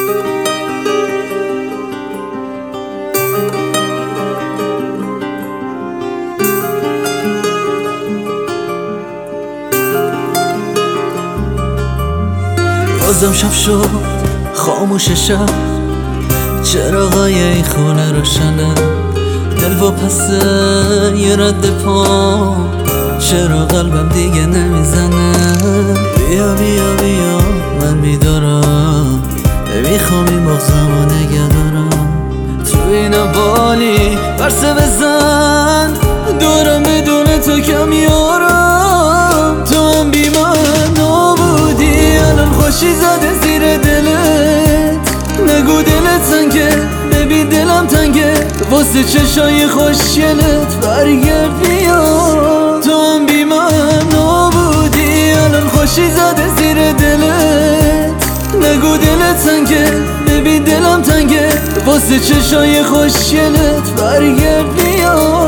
بازم شب شد خاموش شب، چراغای این خونه روشنه، دل و پسه یه رد پا، چرا قلبم دیگه نمیزنه؟ بیا بیا بیا من بیدارم، میخوام این مغزمو نگه دارم. تو این بالی برسه بزن، دورم بدون تو کمیارم. تو هم بی من نبودی، الان خوشی زده زیر دلت. نگو دلت تنگه، ببین دلم تنگه، واسه چشای خوشگلت برگرد بیا. تو هم بی من نبودی، الان خوشی زده زیر دلت. نگو دلت تنگه، ببین دلم تنگه، واسه چشای خوشگلت برگرد بیا.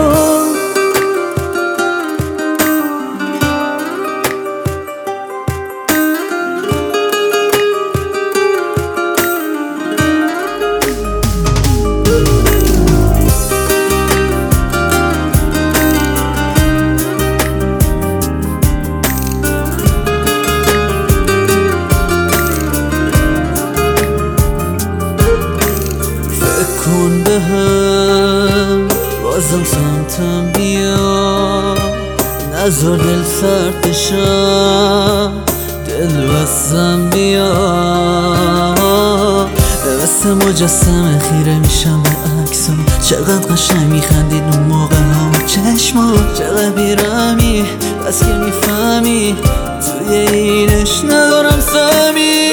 کن به هم بازم سمتم بیا، نذار دل سرد بشم، دل بستم بیا. مثل مجسمه خیره میشم به عکسم، چقدر قشنگ میخندید اون موقع هم چشمات، چقدر بیرمی بس که میفهمی توی اینش ندارم سمی.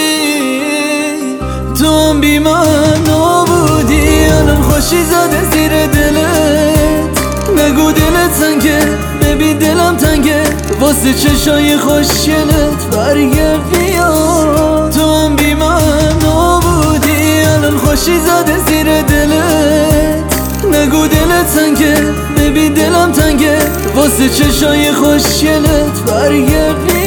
تو هم بی من نبودی، الان خوشی زده زیر دلت. نگو دلت تنگه، ببین دلم تنگه، واسه چشای خوشگلت برگرد بیا. تو هم بی من نبودی، الان خوشی زده زیر دلت. نگو دلت تنگه، ببین دلم تنگه، واسه چشای خوشگلت برگرد بیا.